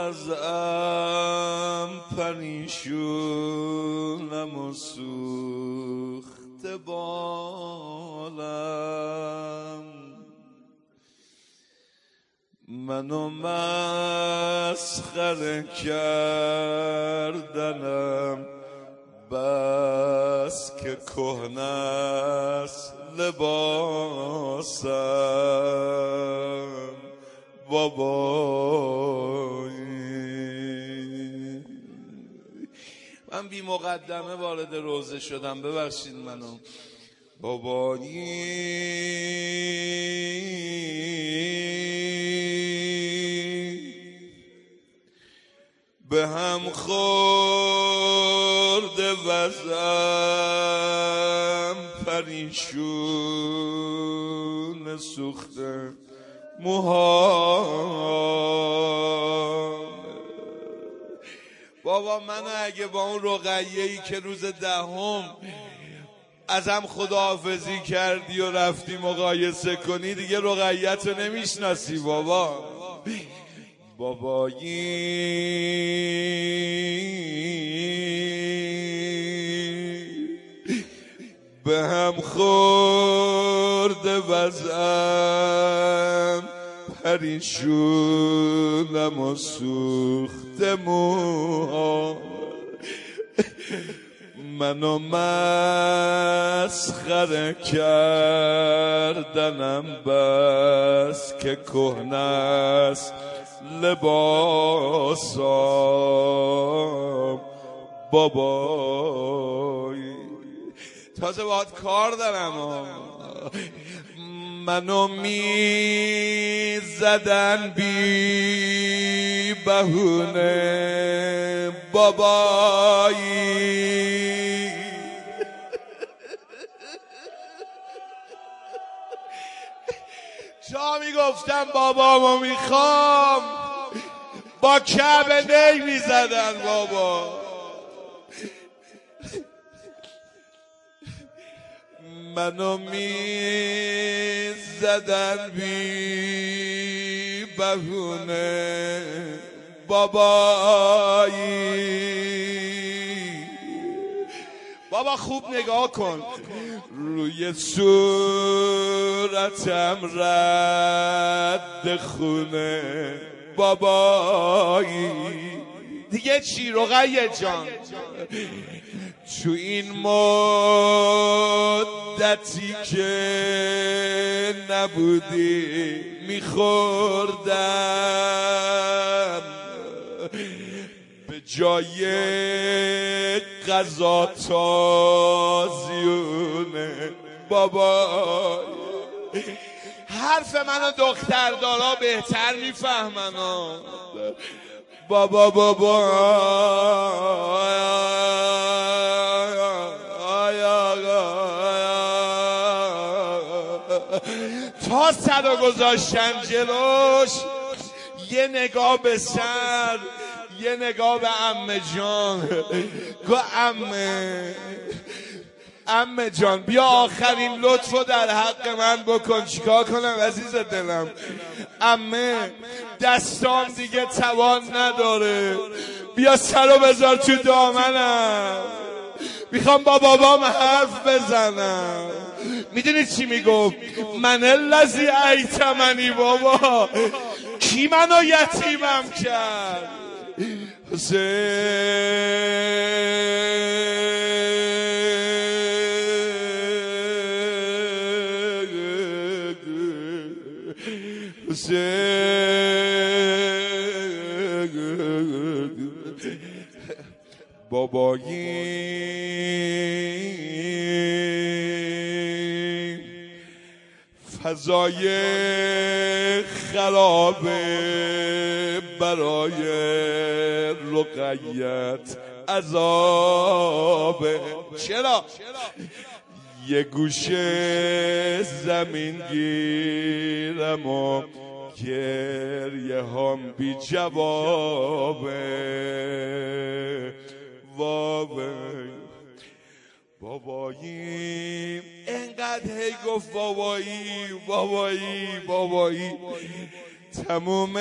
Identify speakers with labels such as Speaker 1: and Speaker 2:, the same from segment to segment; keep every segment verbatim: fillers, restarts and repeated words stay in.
Speaker 1: وضعم پریشونم و سوخته بالم، منو مسخره کردنم بس که کهنه است لباسم بابایی. من بی مقدمه وارد روضه شدم، ببخشید منو بابایی. به هم خورده وضعم پریشون سوخته موها. بابا من اگه با اون رقیه‌ای که روز دهم ازم خداحافظی کردی و رفتی مقایسه کنی، دیگه رقیت رو نمیشناسی بابا. بابایی به هم خورده وضعم پریشونم و سوخته موها. منو مسخره کردنم بس که کهنه است لباسم بابایی. تازه باید کار دارم. منو می زدن بی بهونه بابایی. جا می گفتم بابامو میخوام، با کعبه نی می زدن بابا. منو می زدن بی بهونه بابایی. بابا خوب نگاه کن، روی صورتم رد خونه بابایی. دیگه چی رقیه جان؟ تو این مدتی که نبودی میخوردم به جای غذا تازیونه بابا. حرف منو دختردارا بهتر میفهمن بابا. بابا تا سر گذاشتن جلوش، یه نگاه به سر، یه نگاه به عمه جان. گو عمه عمه جان بیا آخرین لطفو در حق من بکن. چیکار کنم عزیز دلم؟ عمه دستام دیگه توان نداره، بیا سرو بذار تو دامنم، میخوام با بابام حرف بزنم. میدونی چی میگفت؟ من الذی ایتمنی بابا، کی منو یتیمم کرد؟ بابایی فضای خرابه برای رقیت عذابه. چرا؟ یه گوشه زمین گیرم و گریه هم بی جوابه. وابه بابایی انقدر هی گفت بابایی بابایی بابایی، تموم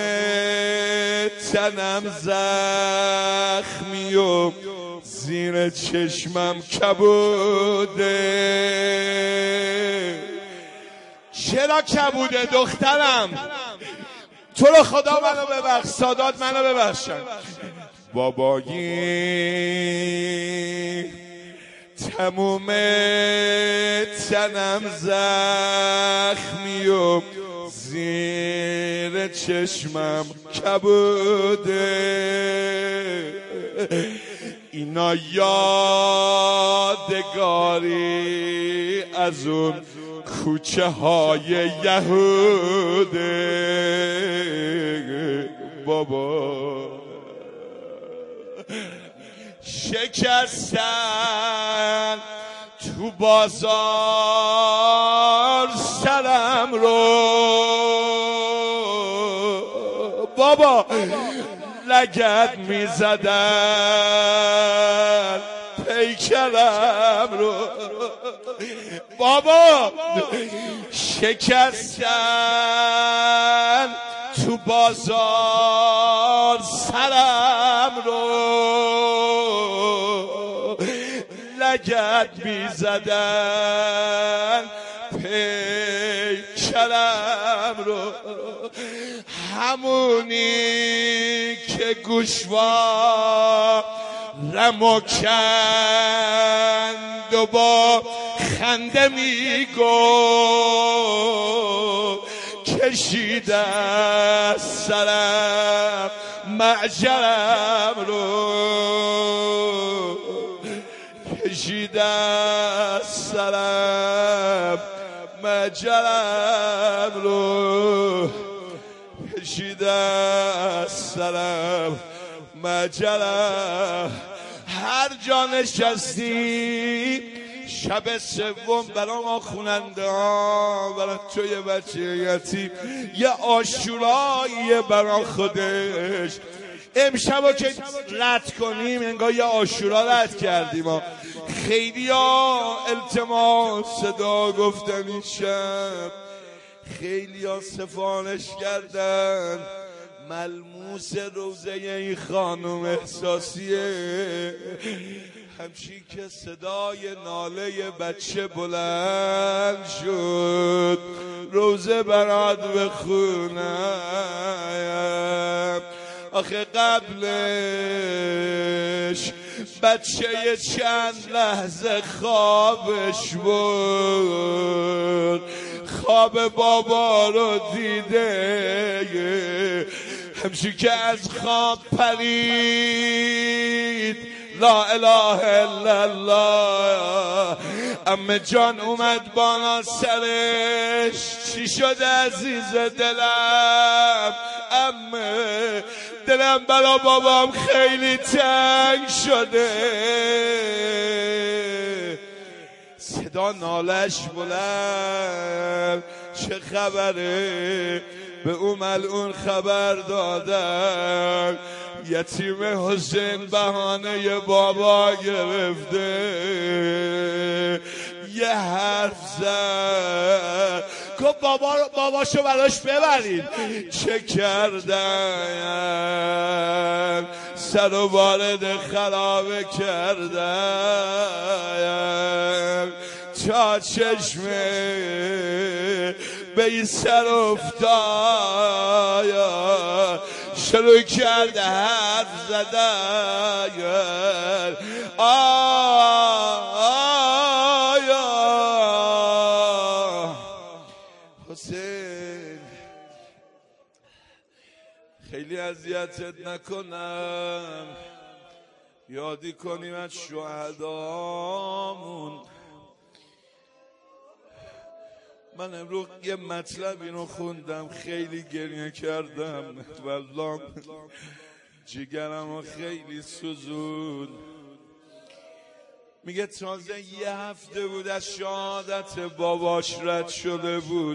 Speaker 1: تنم زخمی و زیر چشمم کبوده. چرا کبوده دخترم؟ تو رو خدا منو ببخش، سادات منو ببخشن. بابایی تموم تنم زخمی و زیر چشمم کبوده. اینا یادگاری از اون کوچه های یهوده. بابا شکستن تو بازار سرم رو، بابا لگد می زدن پیکرم رو. بابا شکستن تو بازار سرم رو، لگد می زدن پیکرم رو. همونی که گوشوارم و کند و با خنده میگو کشیده سرم معجرم رو، کشیده سرم معجرم رو، کشیده سرم معجرم. هر جا نشستی شب سوم برا ما خوننده ها، برا تو یه بچه یتیم یه عاشوراییه برا خودش. امشبا که رد کنیم انگار یه عاشورا رد کردیم ها. خیلی ها التماس صدا گفتن این شب، خیلی ها سفارش کردن. ملموس روزه این خانم احساسیه، همچین که صدای ناله بچه بلند شد روزه برات بخونم. آخه قبلش بچه چند لحظه خوابش بود، خواب بابا رو دیده، همچون که از خواب پرید لا اله الا الله. عمه جان اومد بالا سرش، چی شده عزیز دلم؟ عمه دلم برا بابام خیلی تنگ شده. صدا نالش بلند، چه خبره؟ به اون ملعون خبر دادن یتیم حسین بهانه بابا گرفته. یه حرف زد گفت بابا باباشو براش ببرید. چه کردن؟ سر و وارد خرابه کردن تا چشمه به این سر افتاد، شروع کرده حرف زدن. آیا حسین خیلی اذیتت نکنم، یادی کنیم از شهدامون. من امروز یه مطلب اینو خوندم خیلی گریه کردم، والله جگرم خیلی سوزون. میگه تازه یه هفته بود از شهادت باباش رد شده بود،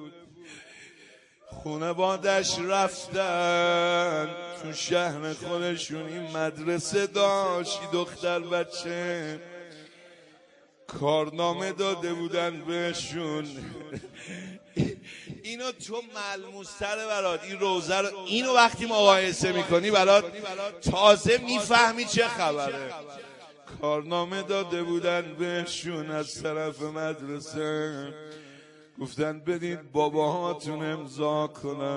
Speaker 1: خونه بادش رفتن تو شهر خودشون. این مدرسه داشت دختر بچه، کارنامه داده بودن بهشون. اینو تو ملموس‌تره برات، این روزه رو اینو وقتی مقایسه میکنی برات تازه میفهمی چه خبره. کارنامه داده بودن بهشون از طرف مدرسه، گفتن بدید باباهاتون امضا کنن.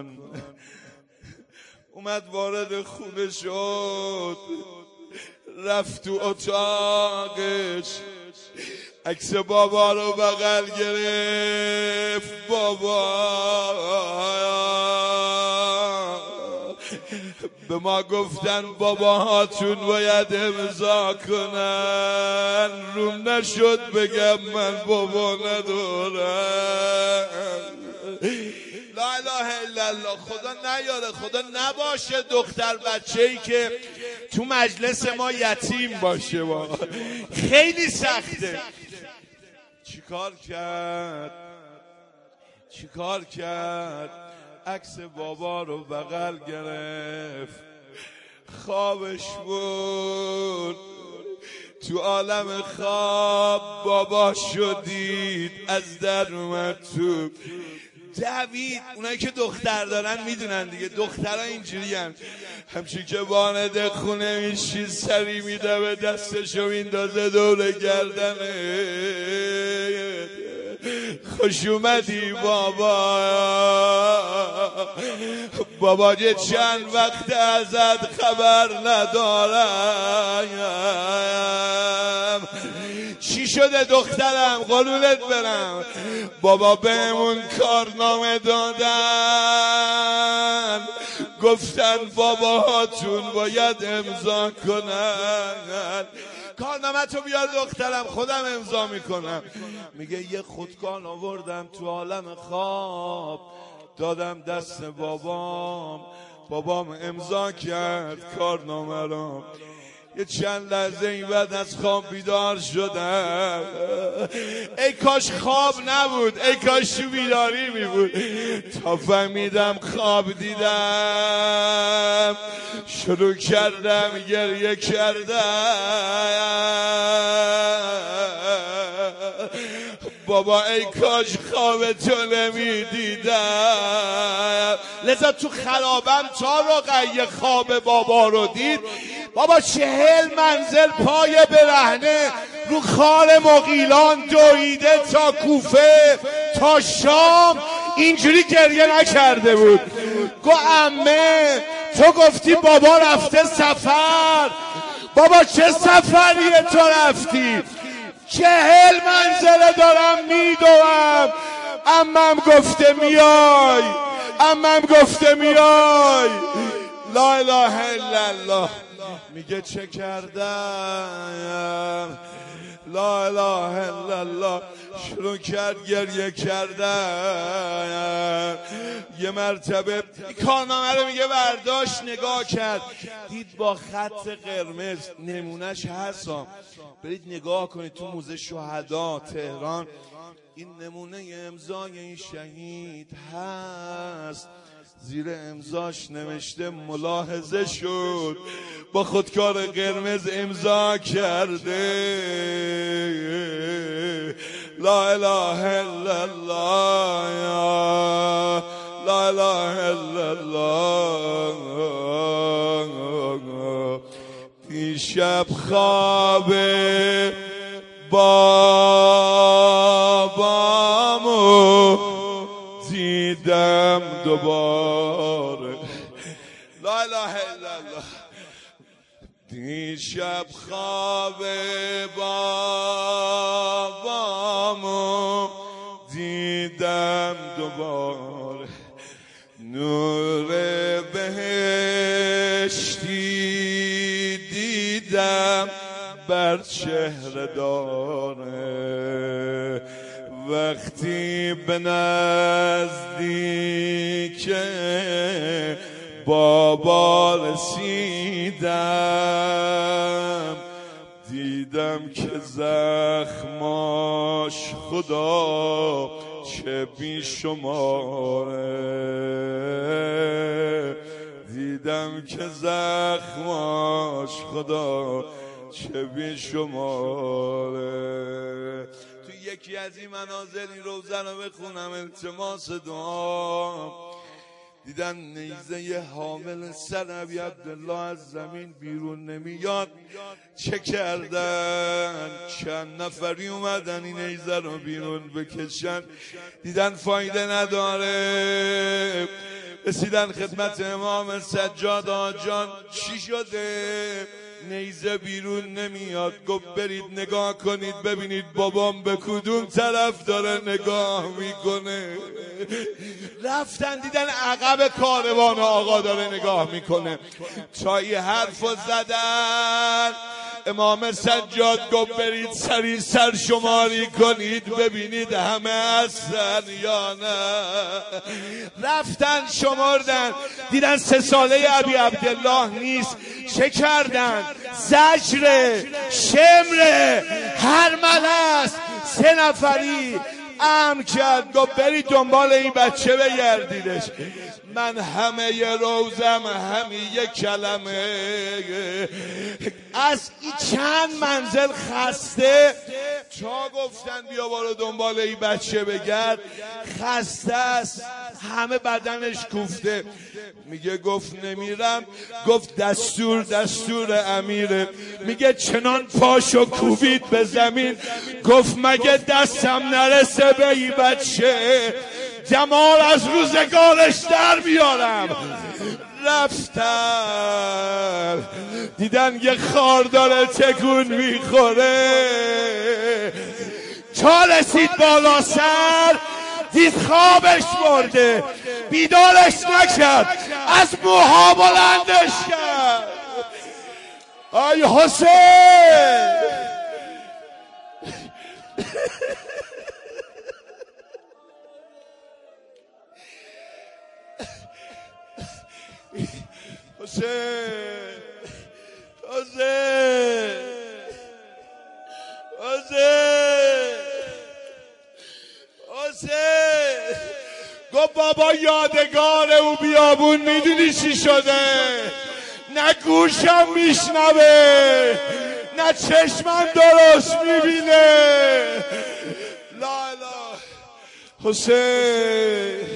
Speaker 1: اومد وارد خونه شد، رفت تو اتاقش، عکس بابا رو بغل گرفت. بابا به ما گفتن باباهاتون باید امضا کنن، روم نشد بگم من بابا ندارم. لا اله الا الله. خدا نیاره، خدا نباشه دختر بچه‌ای که تو مجلس ما یتیم باشه. با خیلی سخته. چیکار کرد؟ چیکار کرد؟ عکس بابا رو بغل گرفت، خوابش بود. تو عالم خواب بابا شدید، از در اومد تو، دوید. اونایی که دختر دارن میدونن دیگه، دخترها اینجوری هم همچون که وارد خونه میشی سری میده به دستشو میندازه دور گردنه، خوش اومدی بابا، بابا یه چند وقت ازت خبر ندارم، چی شده دخترم قربونت برم؟ بابا بهمون کارنامه دادن، گفتن باباهاتون باید امضا کنن. کارنامه تو بیار دخترم، خودم امضا میکنم. میگه یه خودکار آوردم تو عالم خواب، دادم دست بابام، بابام امضا کرد کارنامه رو. یه چند لحظه این بعد از خواب بیدار شدم، ای کاش خواب نبود، ای کاش تو بیداری می بود. تا فهمیدم خواب دیدم، شروع کردم گریه کردم. بابا ای کاش خواب تو نمی دیدم. لذا تو خرابم تا رقیه خواب بابا رو دید. بابا چهل منزل پای برهنه رو خال مغیلان دویده تا کوفه تا شام، اینجوری گریه نکرده بود. گو عمه تو گفتی بابا رفته سفر، بابا چه سفریه تو رفتی؟ چهل منزله دارم میدوم، عمم گفته میای، عمم گفته میای. لا اله الا الله. میگه چه کردم؟ لا اله الا الله. شروع کرد گریه کردن. یه مرتبه کارنامه رو میگه برداشت نگاه کرد، دید با خط قرمز، نمونهش هستم، برید نگاه کنید تو موزه شهدا تهران، این نمونه امضای این شهید هست. زیر امضاش نوشته ملاحظه شد، با خودکار قرمز امضا کرده. لا اله الا الله، لا اله الا الله. دیشب خواب بابامو دیدم دوباره. لا اله الا الله. دیشب خواب بابامو دیدم دوباره، نور بهشتی دیدم بر چهره داره. وقتی به نزدیک بابا رسیدم، دیدم که زخماش خدا چه بی شماره. دیدم که زخماش خدا چه بی شماره. تو یکی از این منازل این روزه رو بخونم التماس دعا. دیدن نیزه حامل سر ابی عبدالله از زمین بیرون نمیاد، چه کردن؟ چند نفری اومدن این نیزه رو بیرون بکشن، دیدن فایده نداره. رسیدن خدمت امام سجاد آجان، چی شده؟ نیزه بیرون نمیاد. گفت برید نگاه کنید ببینید بابام به کدوم طرف داره نگاه میکنه. رفتن دیدن عقب کاروان آقا داره نگاه میکنه. تا این حرفو زدن امام سجاد گفت برید سری سر شماری کنید ببینید همه هستن یا نه. رفتن شمردن دیدن سه ساله ابی عبدالله نیست. چه کردن؟ زجر، شمر، هرمله است. سه نفری امر کرد گفت برید دنبال این بچه بگردیدش. من همه ی روزم همه یک کلمه از این چند منزل خسته تا گفتن بیا برو دنبال این بچه بگرد. خسته است، همه بدنش کوفته. میگه گفت نمیرم. گفت دستور دستور امیره. میگه چنان پاشو کوبید به زمین. گفت مگه دستم نرسه به این بچه جمال از روزگارش در بیارم. رفتن دیدن یه خار داره تکون میخوره. تا رسید بالا سر دید خوابش برده، بیدارش نکرد، از موها بلندش کرد. آی حسین حسین حسین حسین حسین گفت بابا یادگار او بیابون میدونی چی شده؟ نه گوشم میشنوه نه چشمم درست میبینه. لا اله. حسین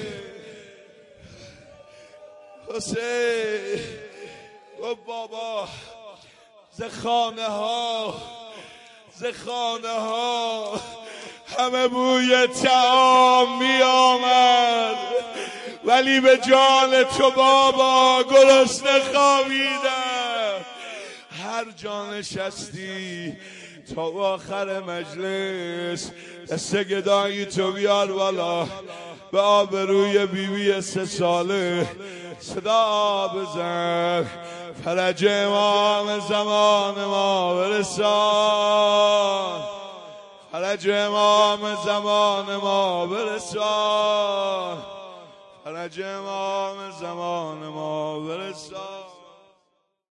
Speaker 1: حسین گفت بابا ز خانه ها ز خانه ها همه بوی طعام می آمد ولی به جان تو بابا گرسنه خوابیدم. هر جا نشستی تا آخر مجلس دست گدایی تو بیار بالا، به آبروی بیوی سه ساله صدا بزن. فرج امام زمان ما برسان، فرج امام زمان ما برسان، فرج امام زمان ما برسان.